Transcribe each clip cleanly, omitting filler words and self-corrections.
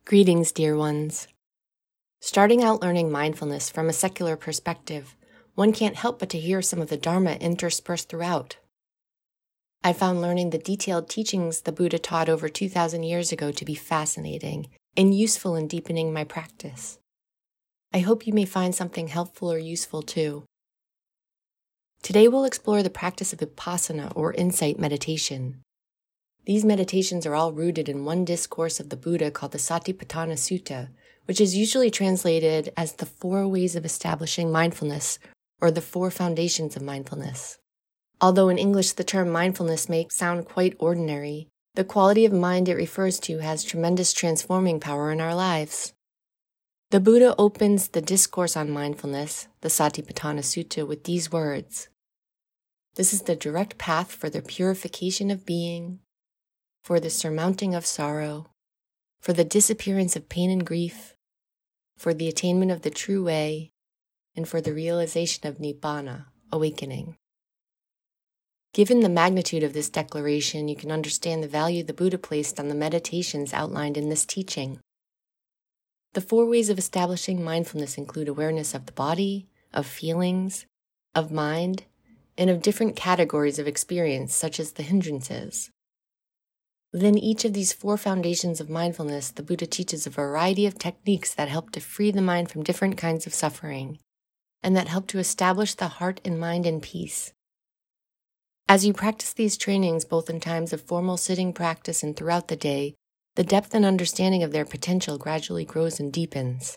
Greetings, dear ones. Starting out learning mindfulness from a secular perspective, one can't help but to hear some of the Dharma interspersed throughout. I found learning the detailed teachings the Buddha taught over 2,000 years ago to be fascinating and useful in deepening my practice. I hope you may find something helpful or useful too. Today we'll explore the practice of vipassana or insight meditation. These meditations are all rooted in one discourse of the Buddha called the Satipatthana Sutta, which is usually translated as the 4 ways of establishing mindfulness or the 4 foundations of mindfulness. Although in English the term mindfulness may sound quite ordinary, the quality of mind it refers to has tremendous transforming power in our lives. The Buddha opens the discourse on mindfulness, the Satipatthana Sutta, with these words: "This is the direct path for the purification of being, for the surmounting of sorrow, for the disappearance of pain and grief, for the attainment of the true way, and for the realization of Nibbana, awakening." Given the magnitude of this declaration, you can understand the value the Buddha placed on the meditations outlined in this teaching. The 4 ways of establishing mindfulness include awareness of the body, of feelings, of mind, and of different categories of experience, such as the hindrances. Within each of these 4 foundations of mindfulness, the Buddha teaches a variety of techniques that help to free the mind from different kinds of suffering, and that help to establish the heart and mind in peace. As you practice these trainings, both in times of formal sitting practice and throughout the day, the depth and understanding of their potential gradually grows and deepens.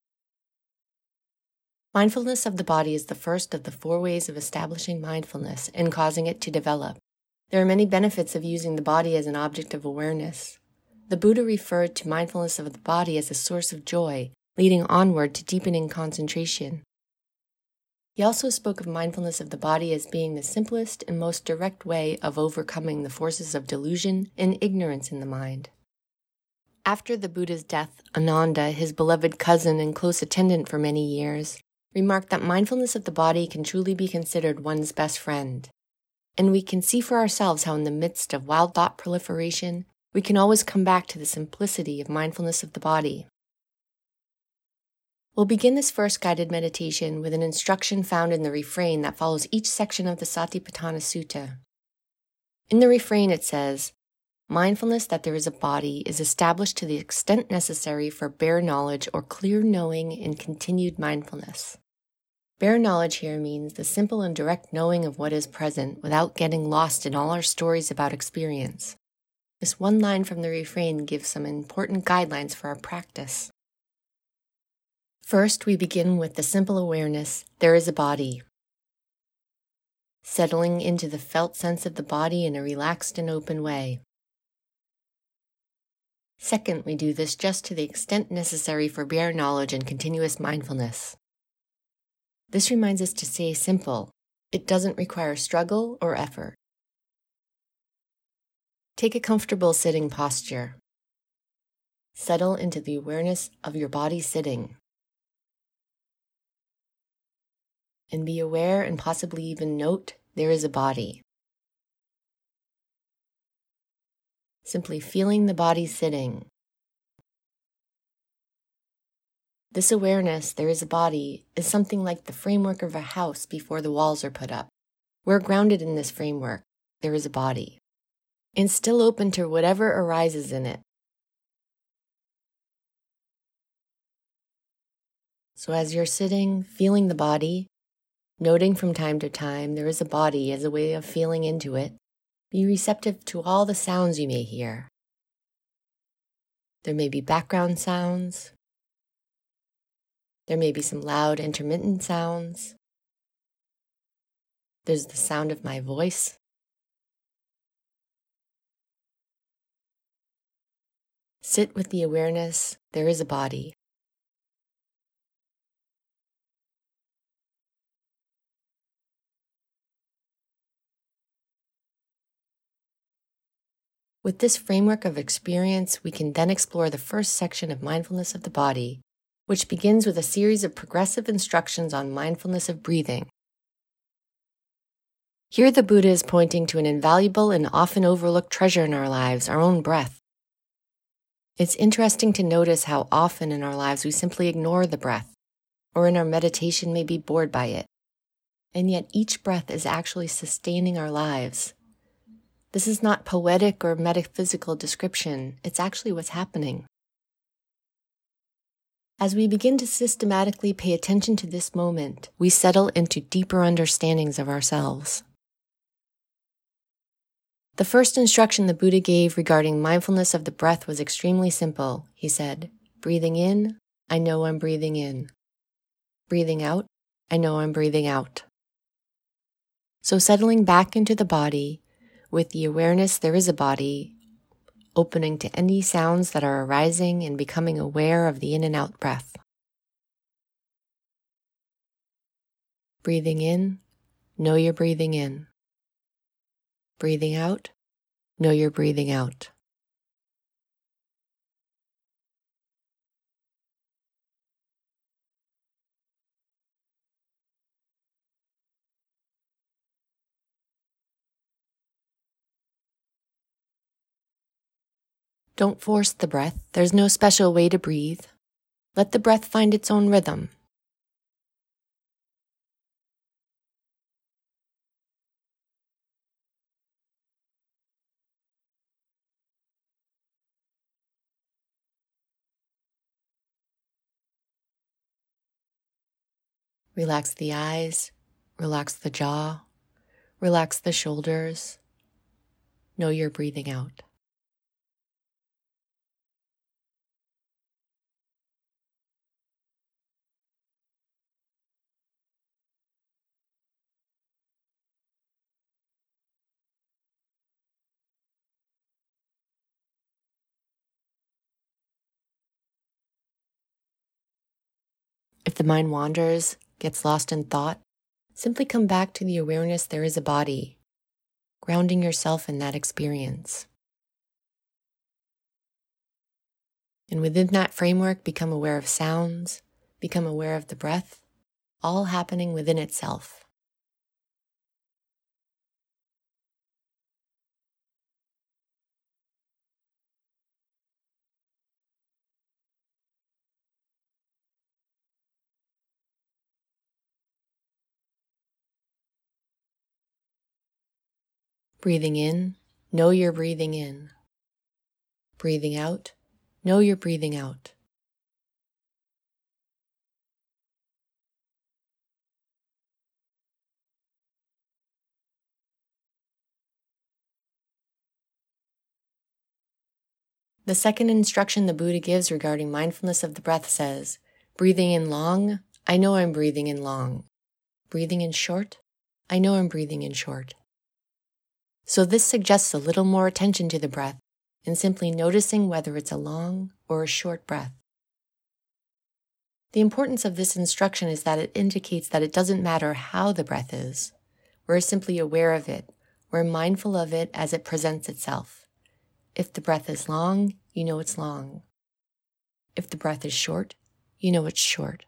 Mindfulness of the body is the first of the 4 ways of establishing mindfulness and causing it to develop. There are many benefits of using the body as an object of awareness. The Buddha referred to mindfulness of the body as a source of joy, leading onward to deepening concentration. He also spoke of mindfulness of the body as being the simplest and most direct way of overcoming the forces of delusion and ignorance in the mind. After the Buddha's death, Ananda, his beloved cousin and close attendant for many years, remarked that mindfulness of the body can truly be considered one's best friend. And we can see for ourselves how in the midst of wild thought proliferation, we can always come back to the simplicity of mindfulness of the body. We'll begin this first guided meditation with an instruction found in the refrain that follows each section of the Satipatthana Sutta. In the refrain it says, "Mindfulness that there is a body is established to the extent necessary for bare knowledge or clear knowing and continued mindfulness." Bare knowledge here means the simple and direct knowing of what is present without getting lost in all our stories about experience. This one line from the refrain gives some important guidelines for our practice. First, we begin with the simple awareness, there is a body. Settling into the felt sense of the body in a relaxed and open way. Second, we do this just to the extent necessary for bare knowledge and continuous mindfulness. This reminds us to stay simple. It doesn't require struggle or effort. Take a comfortable sitting posture. Settle into the awareness of your body sitting. And be aware and possibly even note there is a body. Simply feeling the body sitting. This awareness, there is a body, is something like the framework of a house before the walls are put up. We're grounded in this framework, there is a body, and still open to whatever arises in it. So as you're sitting, feeling the body, noting from time to time there is a body as a way of feeling into it, be receptive to all the sounds you may hear. There may be background sounds. There may be some loud intermittent sounds. There's the sound of my voice. Sit with the awareness, there is a body. With this framework of experience, we can then explore the first section of mindfulness of the body, which begins with a series of progressive instructions on mindfulness of breathing. Here the Buddha is pointing to an invaluable and often overlooked treasure in our lives, our own breath. It's interesting to notice how often in our lives we simply ignore the breath, or in our meditation may be bored by it. And yet each breath is actually sustaining our lives. This is not poetic or metaphysical description, it's actually what's happening. As we begin to systematically pay attention to this moment, we settle into deeper understandings of ourselves. The first instruction the Buddha gave regarding mindfulness of the breath was extremely simple. He said, breathing in, I know I'm breathing in. Breathing out, I know I'm breathing out. So settling back into the body, with the awareness there is a body, opening to any sounds that are arising and becoming aware of the in and out breath. Breathing in, know you're breathing in. Breathing out, know you're breathing out. Don't force the breath. There's no special way to breathe. Let the breath find its own rhythm. Relax the eyes, relax the jaw, relax the shoulders. Know you're breathing out. If the mind wanders, gets lost in thought, simply come back to the awareness there is a body, grounding yourself in that experience. And within that framework, become aware of sounds, become aware of the breath, all happening within itself. Breathing in, know you're breathing in. Breathing out, know you're breathing out. The second instruction the Buddha gives regarding mindfulness of the breath says, breathing in long, I know I'm breathing in long. Breathing in short, I know I'm breathing in short. So this suggests a little more attention to the breath and simply noticing whether it's a long or a short breath. The importance of this instruction is that it indicates that it doesn't matter how the breath is. We're simply aware of it. We're mindful of it as it presents itself. If the breath is long, you know it's long. If the breath is short, you know it's short.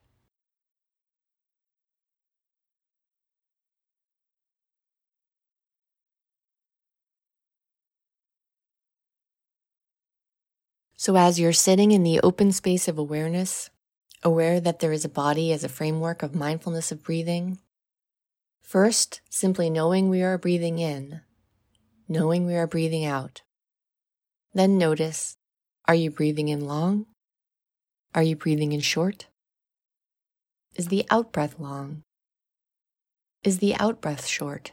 So as you're sitting in the open space of awareness, aware that there is a body as a framework of mindfulness of breathing, first, simply knowing we are breathing in, knowing we are breathing out. Then notice, are you breathing in long? Are you breathing in short? Is the out-breath long? Is the out-breath short?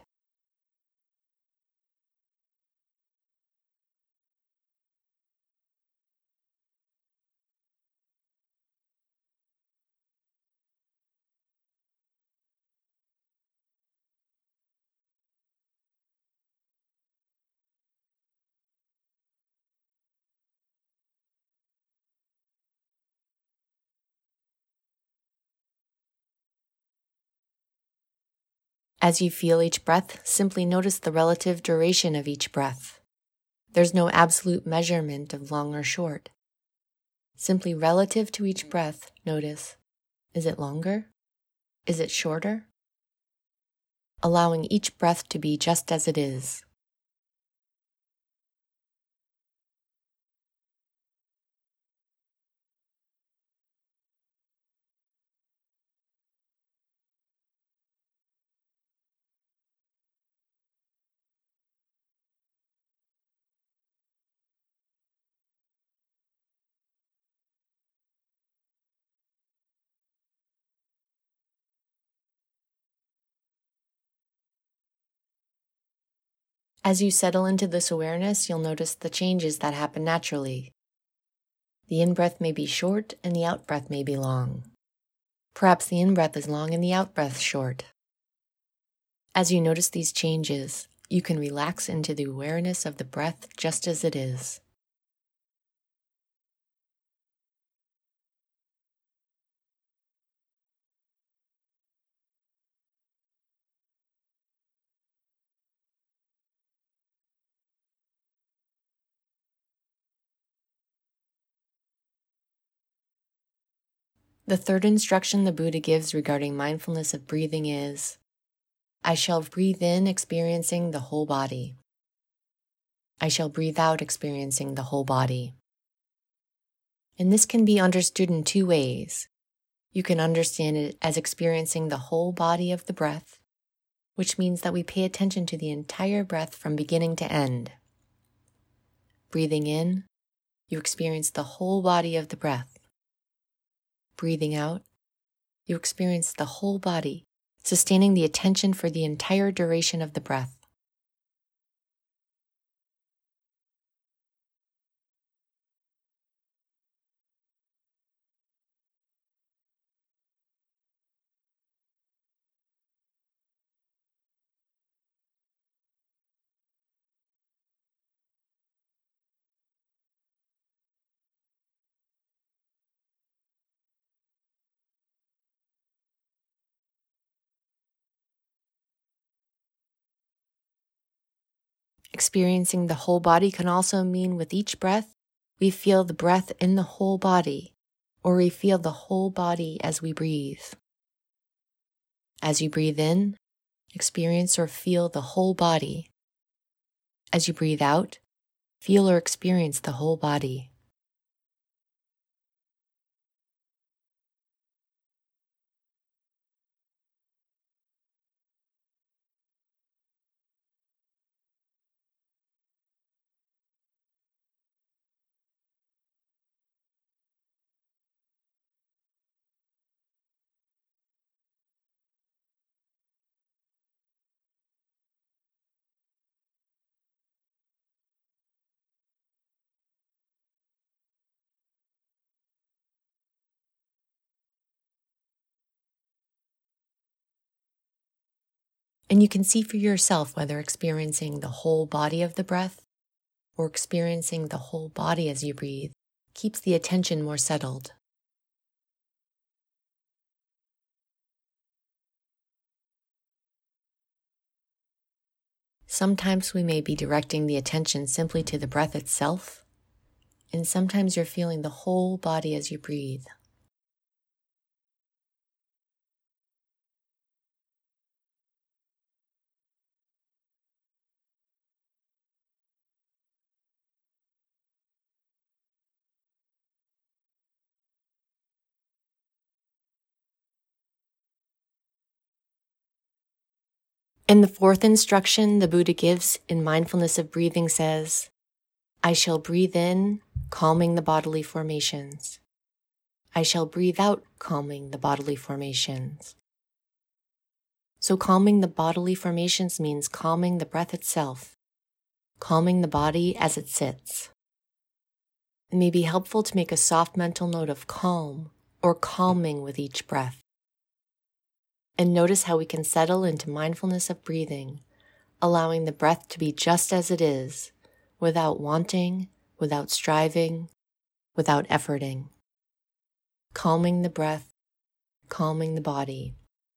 As you feel each breath, simply notice the relative duration of each breath. There's no absolute measurement of long or short. Simply relative to each breath, notice, is it longer? Is it shorter? Allowing each breath to be just as it is. As you settle into this awareness, you'll notice the changes that happen naturally. The in-breath may be short and the out-breath may be long. Perhaps the in-breath is long and the out-breath short. As you notice these changes, you can relax into the awareness of the breath just as it is. The third instruction the Buddha gives regarding mindfulness of breathing is, I shall breathe in experiencing the whole body. I shall breathe out experiencing the whole body. And this can be understood in two ways. You can understand it as experiencing the whole body of the breath, which means that we pay attention to the entire breath from beginning to end. Breathing in, you experience the whole body of the breath. Breathing out, you experience the whole body, sustaining the attention for the entire duration of the breath. Experiencing the whole body can also mean with each breath, we feel the breath in the whole body, or we feel the whole body as we breathe. As you breathe in, experience or feel the whole body. As you breathe out, feel or experience the whole body. And you can see for yourself whether experiencing the whole body of the breath or experiencing the whole body as you breathe keeps the attention more settled. Sometimes we may be directing the attention simply to the breath itself, and sometimes you're feeling the whole body as you breathe. And the fourth instruction the Buddha gives in mindfulness of breathing says, I shall breathe in, calming the bodily formations. I shall breathe out, calming the bodily formations. So calming the bodily formations means calming the breath itself, calming the body as it sits. It may be helpful to make a soft mental note of calm or calming with each breath. And notice how we can settle into mindfulness of breathing, allowing the breath to be just as it is, without wanting, without striving, without efforting. Calming the breath, calming the body.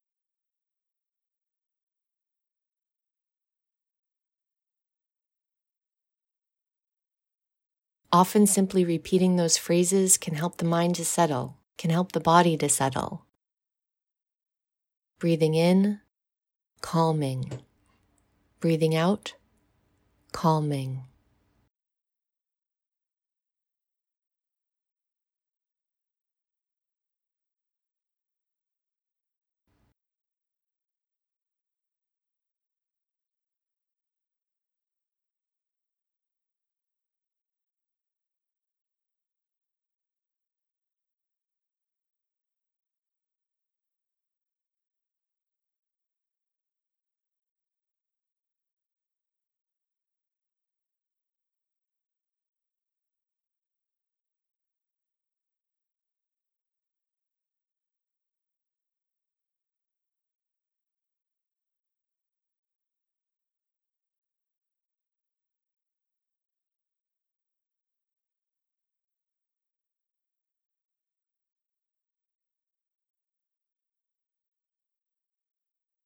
Often simply repeating those phrases can help the mind to settle, can help the body to settle. Breathing in, calming. Breathing out, calming.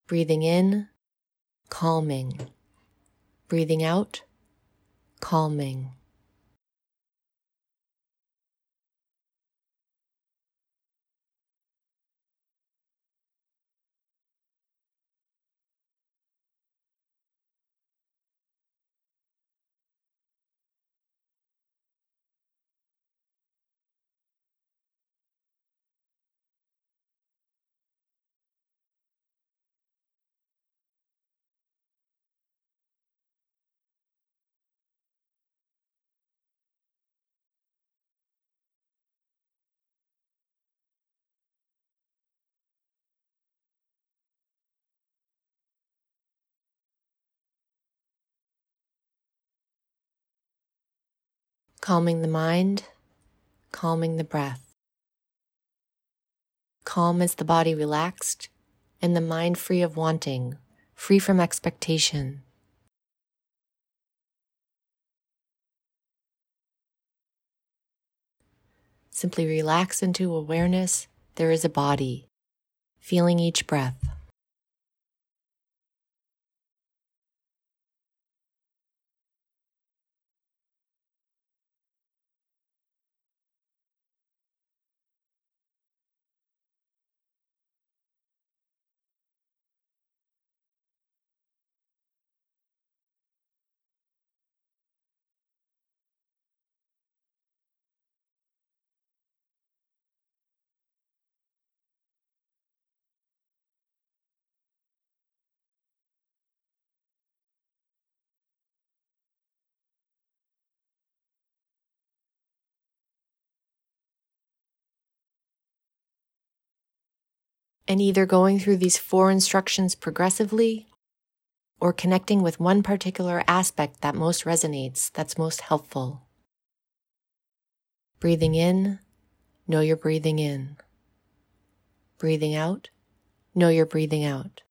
Breathing in, calming. Breathing out, calming. Calming the mind, calming the breath. Calm is the body relaxed and the mind free of wanting, free from expectation. Simply relax into awareness there is a body, feeling each breath. And either going through these 4 instructions progressively or connecting with one particular aspect that most resonates, that's most helpful. Breathing in, know you're breathing in. Breathing out, know you're breathing out.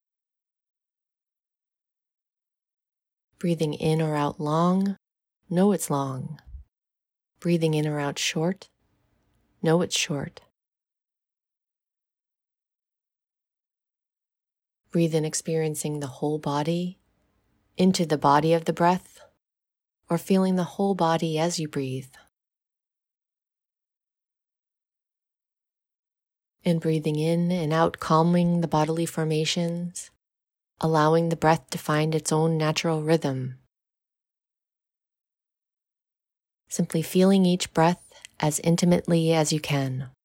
Breathing in or out long, know it's long. Breathing in or out short, know it's short. Breathe in experiencing the whole body, into the body of the breath, or feeling the whole body as you breathe. And breathing in and out, calming the bodily formations, allowing the breath to find its own natural rhythm. Simply feeling each breath as intimately as you can.